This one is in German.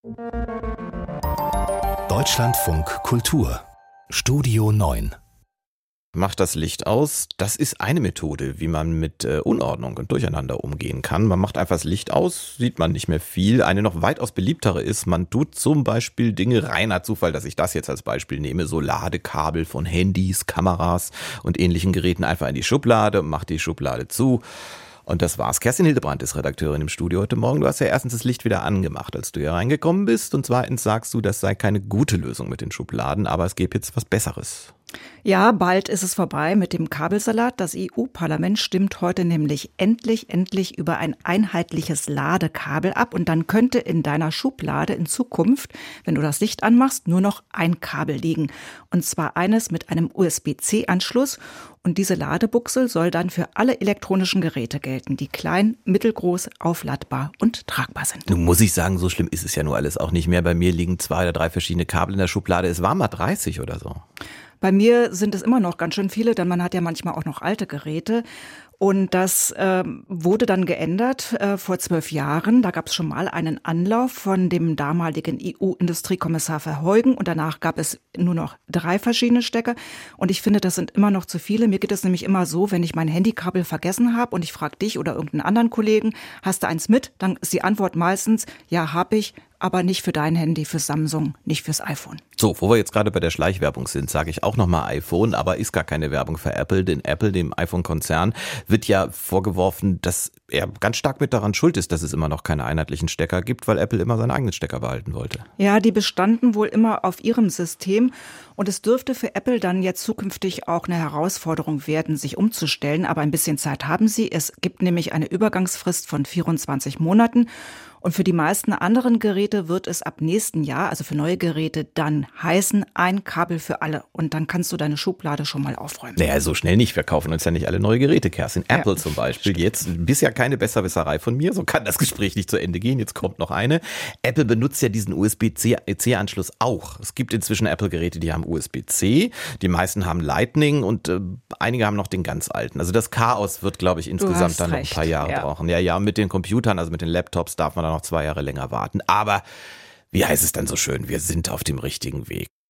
Deutschlandfunk Kultur Studio 9. Macht das Licht aus. Das ist eine Methode, wie man mit Unordnung und Durcheinander umgehen kann. Man macht einfach das Licht aus, sieht man nicht mehr viel. Eine noch weitaus beliebtere ist, man tut zum Beispiel Dinge, reiner Zufall, dass ich das jetzt als Beispiel nehme, so Ladekabel von Handys, Kameras und ähnlichen Geräten einfach in die Schublade und macht die Schublade zu. Und das war's. Kerstin Hildebrandt ist Redakteurin im Studio heute Morgen. Du hast ja erstens das Licht wieder angemacht, als du hier reingekommen bist. Und zweitens sagst du, das sei keine gute Lösung mit den Schubladen, aber es gäbe jetzt was Besseres. Ja, bald ist es vorbei mit dem Kabelsalat. Das EU-Parlament stimmt heute nämlich endlich über ein einheitliches Ladekabel ab. Und dann könnte in deiner Schublade in Zukunft, wenn du das Licht anmachst, nur noch ein Kabel liegen. Und zwar eines mit einem USB-C-Anschluss. Und diese Ladebuchse soll dann für alle elektronischen Geräte gelten, die klein, mittelgroß, aufladbar und tragbar sind. Nun muss ich sagen, so schlimm ist es ja nur alles auch nicht mehr. Bei mir liegen 2 oder 3 verschiedene Kabel in der Schublade. Es waren mal 30 oder so. Bei mir sind es immer noch ganz schön viele, denn man hat ja manchmal auch noch alte Geräte. Und das wurde dann geändert vor 12 Jahren. Da gab es schon mal einen Anlauf von dem damaligen EU-Industriekommissar Verheugen. Und danach gab es nur noch 3 verschiedene Stecker. Und ich finde, das sind immer noch zu viele. Mir geht es nämlich immer so, wenn ich mein Handykabel vergessen habe und ich frage dich oder irgendeinen anderen Kollegen, hast du eins mit? Dann ist die Antwort meistens, ja, habe ich, aber nicht für dein Handy, für Samsung, nicht fürs iPhone. So, wo wir jetzt gerade bei der Schleichwerbung sind, sage ich auch nochmal iPhone, aber ist gar keine Werbung für Apple, denn Apple, dem iPhone-Konzern, wird ja vorgeworfen, dass er ganz stark mit daran schuld ist, dass es immer noch keine einheitlichen Stecker gibt, weil Apple immer seinen eigenen Stecker behalten wollte. Ja, die bestanden wohl immer auf ihrem System und es dürfte für Apple dann jetzt zukünftig auch eine Herausforderung werden, sich umzustellen, aber ein bisschen Zeit haben sie. Es gibt nämlich eine Übergangsfrist von 24 Monaten. Und für die meisten anderen Geräte wird es ab nächsten Jahr, also für neue Geräte, dann heißen, ein Kabel für alle. Und dann kannst du deine Schublade schon mal aufräumen. Naja, so schnell nicht. Wir kaufen uns ja nicht alle neue Geräte, Kerstin. Apple zum Beispiel jetzt. Bisher keine Besserwisserei von mir. So kann das Gespräch nicht zu Ende gehen. Jetzt kommt noch eine. Apple benutzt ja diesen USB-C-Anschluss auch. Es gibt inzwischen Apple-Geräte, die haben USB-C. Die meisten haben Lightning und einige haben noch den ganz alten. Also das Chaos wird, glaube ich, insgesamt dann noch ein paar Jahre brauchen. Ja, mit den Computern, also mit den Laptops darf man dann noch 2 Jahre länger warten. Aber wie heißt es dann so schön? Wir sind auf dem richtigen Weg.